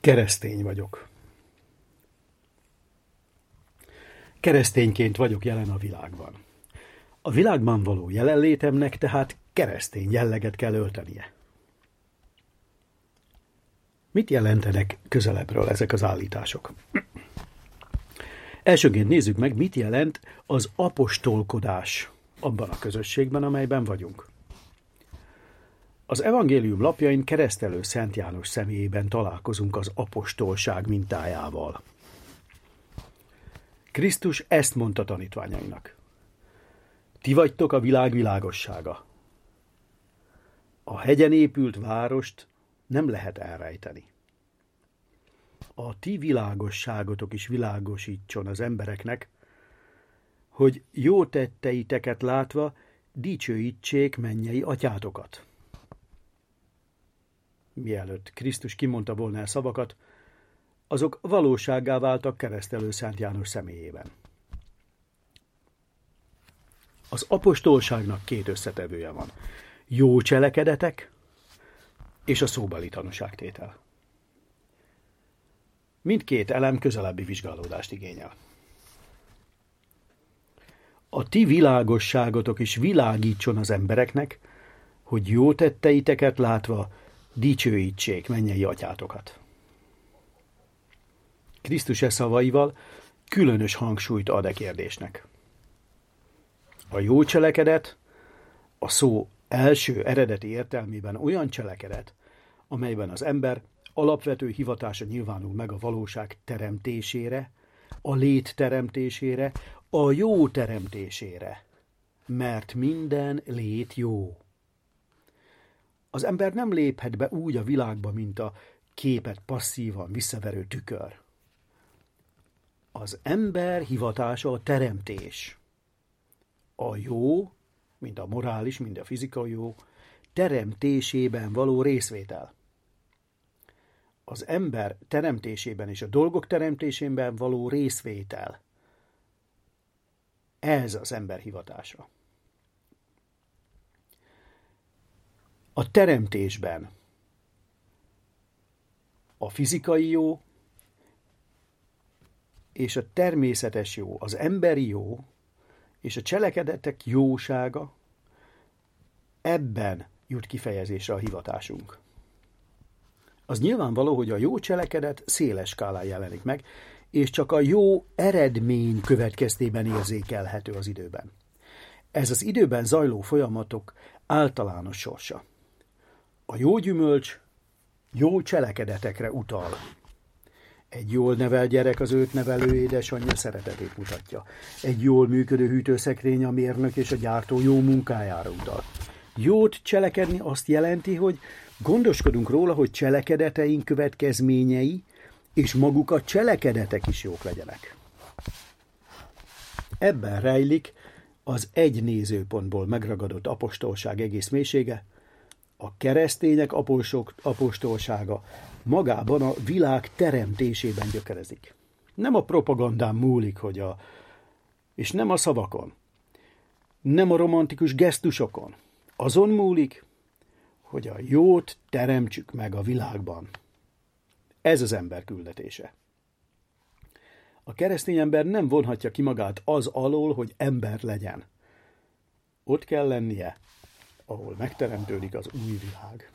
Keresztény vagyok. Keresztényként vagyok jelen a világban. A világban való jelenlétemnek tehát keresztény jelleget kell öltenie. Mit jelentenek közelebbről ezek az állítások? Elsőként nézzük meg, mit jelent az apostolkodás abban a közösségben, amelyben vagyunk. Az evangélium lapjain Keresztelő Szent János személyében találkozunk az apostolság mintájával. Krisztus ezt mondta tanítványainak. Ti vagytok a világ világossága. A hegyen épült várost nem lehet elrejteni. A ti világosságotok is világosítson az embereknek, hogy jó tetteiteket látva dicsőítsék mennyei atyátokat. Mielőtt Krisztus kimondta volna el szavakat, azok valósággá váltak Keresztelő Szent János személyében. Az apostolságnak két összetevője van. Jó cselekedetek és a szóbeli tanúságtétel. Mindkét elem közelebbi vizsgálódást igényel. A ti világosságotok is világítson az embereknek, hogy jó tetteiteket látva dicsőítsék mennyei atyátokat. Krisztus e szavaival különös hangsúlyt ad e kérdésnek. A jó cselekedet a szó első eredeti értelmében olyan cselekedet, amelyben az ember alapvető hivatása nyilvánul meg a valóság teremtésére, a lét teremtésére, a jó teremtésére, mert minden lét jó. Az ember nem léphet be úgy a világba, mint a képet passzívan visszaverő tükör. Az ember hivatása a teremtés. A jó, mind a morális, mind a fizikai jó, teremtésében való részvétel. Az ember teremtésében és a dolgok teremtésében való részvétel. Ez az ember hivatása. A teremtésben a fizikai jó és a természetes jó, az emberi jó és a cselekedetek jósága, ebben jut kifejezésre a hivatásunk. Az nyilvánvaló, hogy a jó cselekedet széles skálán jelenik meg, és csak a jó eredmény következtében érzékelhető az időben. Ez az időben zajló folyamatok általános sorsa. A jó gyümölcs jó cselekedetekre utal. Egy jól nevelt gyerek az őt nevelő édesanyja szeretetét mutatja. Egy jól működő hűtőszekrény a mérnök és a gyártó jó munkájára utal. Jót cselekedni azt jelenti, hogy gondoskodunk róla, hogy cselekedeteink következményei és maguk a cselekedetek is jók legyenek. Ebben rejlik az egy nézőpontból megragadott apostolság egész mélysége, a keresztények apostolsága magában a világ teremtésében gyökerezik. Nem a propagandán múlik, és nem a szavakon, nem a romantikus gesztusokon. Azon múlik, hogy a jót teremtsük meg a világban. Ez az ember küldetése. A keresztény ember nem vonhatja ki magát az alól, hogy ember legyen. Ott kell lennie, ahol megteremtődik az új világ.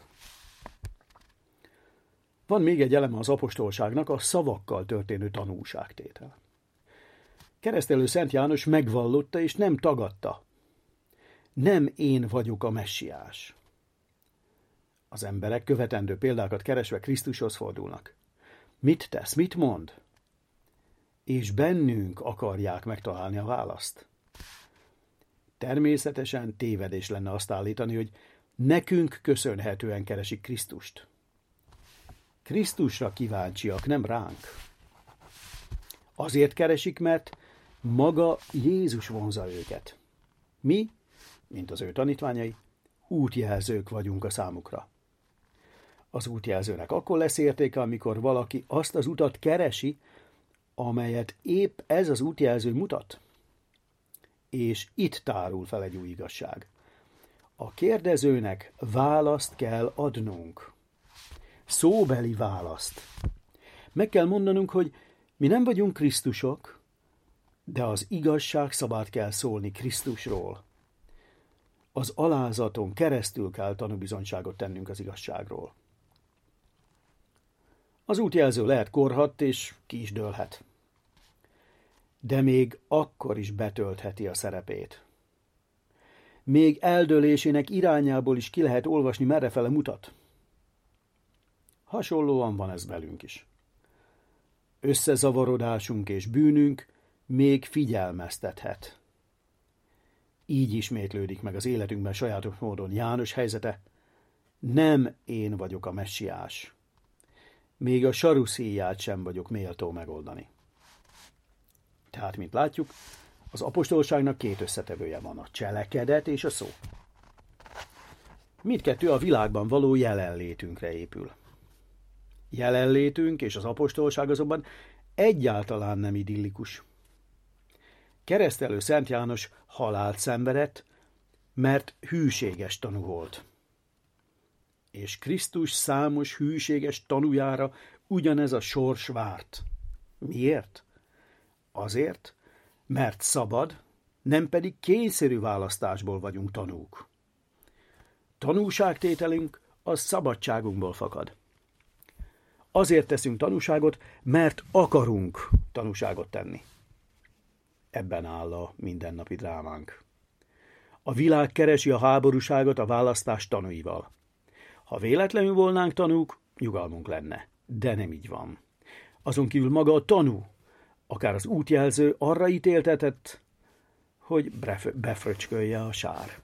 Van még egy eleme az apostolságnak, a szavakkal történő tanúságtétel. Keresztelő Szent János megvallotta és nem tagadta. Nem én vagyok a messiás. Az emberek követendő példákat keresve Krisztushoz fordulnak. Mit tesz, mit mond? És bennünk akarják megtalálni a választ. Természetesen tévedés lenne azt állítani, hogy nekünk köszönhetően keresik Krisztust. Krisztusra kíváncsiak, nem ránk. Azért keresik, mert maga Jézus vonzza őket. Mi, mint az ő tanítványai, útjelzők vagyunk a számukra. Az útjelzőnek akkor lesz értéke, amikor valaki azt az utat keresi, amelyet épp ez az útjelző mutat. És itt tárul fel egy új igazság. A kérdezőnek választ kell adnunk. Szóbeli választ. Meg kell mondanunk, hogy mi nem vagyunk Krisztusok, de az igazság szabad kell szólni Krisztusról. Az alázaton keresztül kell tanúbizonyságot tennünk az igazságról. Az útjelző lehet korhadt és ki is dőlhet. De még akkor is betöltheti a szerepét. Még eldőlésének irányából is ki lehet olvasni, merrefele mutat. Hasonlóan van ez velünk is. Összezavarodásunk és bűnünk még figyelmeztethet. Így ismétlődik meg az életünkben sajátos módon János helyzete. Nem én vagyok a messiás. Még a saruszéját sem vagyok méltó megoldani. Tehát, mint látjuk, az apostolságnak két összetevője van, a cselekedet és a szó. Mindkettő a világban való jelenlétünkre épül. Jelenlétünk és az apostolság azonban egyáltalán nem idillikus. Keresztelő Szent János halált szenvedett, mert hűséges tanú volt. És Krisztus számos hűséges tanújára ugyanez a sors várt. Miért? Azért, mert szabad, nem pedig kényszerű választásból vagyunk tanúk. Tanúságtételünk az szabadságunkból fakad. Azért teszünk tanúságot, mert akarunk tanúságot tenni. Ebben áll a mindennapi drámánk. A világ keresi a háborúságot a választás tanúival. Ha véletlenül volnánk tanúk, nyugalmunk lenne. De nem így van. Azon kívül maga a tanú, akár az útjelző arra ítéltetett, hogy befröcskölje a sár.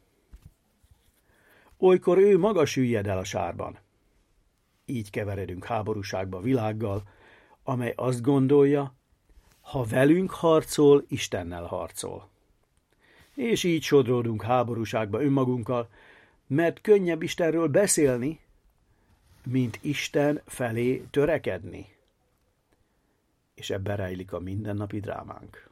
Olykor ő maga süllyed el a sárban. Így keveredünk háborúságba világgal, amely azt gondolja, ha velünk harcol, Istennel harcol. És így sodródunk háborúságba önmagunkkal, mert könnyebb Istenről beszélni, mint Isten felé törekedni. És ebben rejlik a mindennapi drámánk.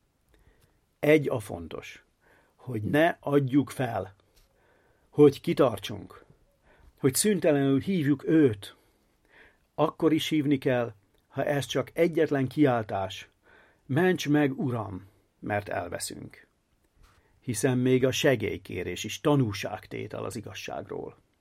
Egy a fontos, hogy ne adjuk fel, hogy kitartsunk, hogy szüntelenül hívjuk őt. Akkor is hívni kell, ha ez csak egyetlen kiáltás. Ments meg, Uram, mert elveszünk. Hiszen még a segélykérés is tanúságtétel az igazságról.